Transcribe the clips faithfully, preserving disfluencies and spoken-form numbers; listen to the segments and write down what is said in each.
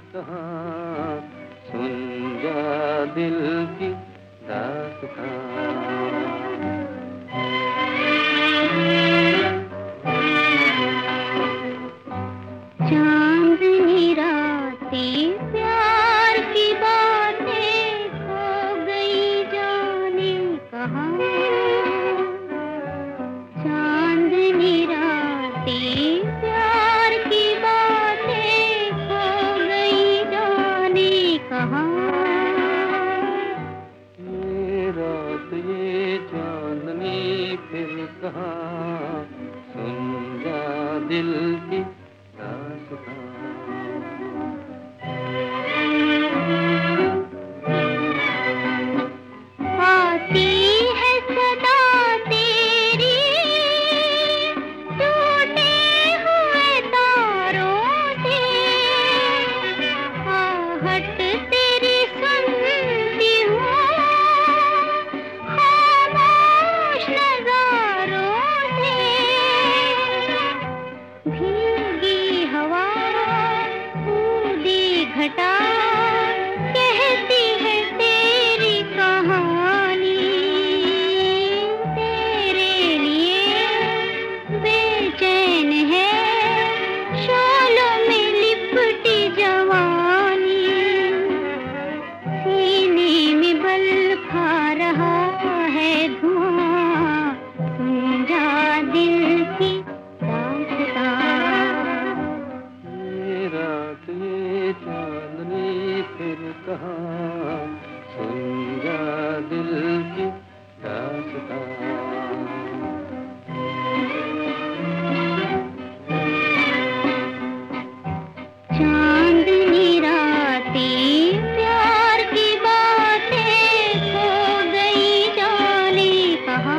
कहाँ, सुन जा दिल की दास्तां। चांदनी रातें प्यार की बातें खो गई जाने कहाँ। चांदनी रातें प्यार की बातें खो गई जाने कहाँ। ये रात ये चांदनी फिर कहाँ, सुन जा दिल की दास्तां। आती है सदा तेरी टूटे हुए तारों से, आहट तेरी सुनती हूँ खामोश नज़ारों से। भीगी हवा ऊदी घटा कहती है तेरी कहानी। तेरे लिए बेचैन है शोलों में लिपटी जवानी। सीने में बल खा रहा है धुआं, सुन जा दिल की दास्तां। ये रात ये चांदनी फिर कहाँ, सुन जा दिल की दास्तां। चांदनी रातें प्यार की बातें खो गई जाने कहाँ।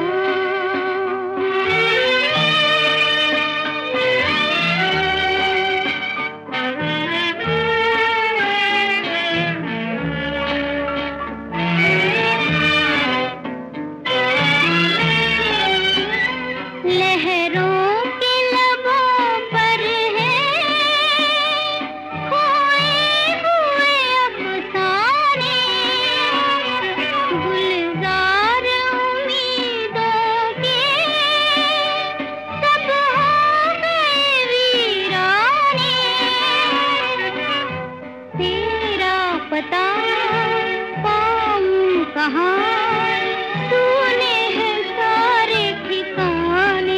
लहरों के लबों पर है खोए हुए अफसाने। गुलजार उम्मीदों के सब हो गए वीराने। तेरा पता पाऊं कहाँ, तूने है सारे ठिकाने।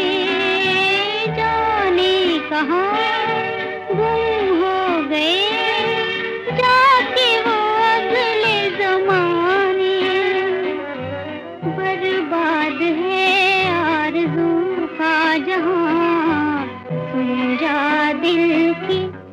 जाने कहाँ गुम हो गए जाके वो अगले ज़माने। बर्बाद है आरज़ू का जहां, सुन जा दिल की